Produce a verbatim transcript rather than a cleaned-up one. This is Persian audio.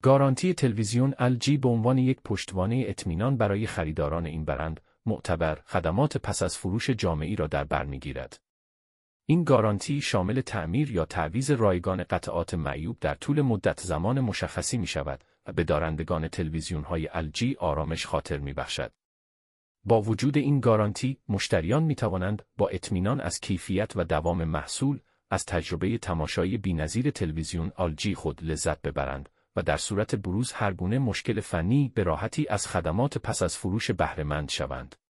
گارانتی تلویزیون ال جی به عنوان یک پشتوانه اطمینان برای خریداران این برند معتبر، خدمات پس از فروش جامعی را در بر می‌گیرد. این گارانتی شامل تعمیر یا تعویض رایگان قطعات معیوب در طول مدت زمان مشخصی می‌شود و به دارندگان تلویزیون‌های ال جی آرامش خاطر می‌بخشد. با وجود این گارانتی، مشتریان می‌توانند با اطمینان از کیفیت و دوام محصول، از تجربه تماشایی بی‌نظیر تلویزیون ال جی خود لذت ببرند و در صورت بروز هرگونه مشکل فنی به راحتی از خدمات پس از فروش بهره مند شوند.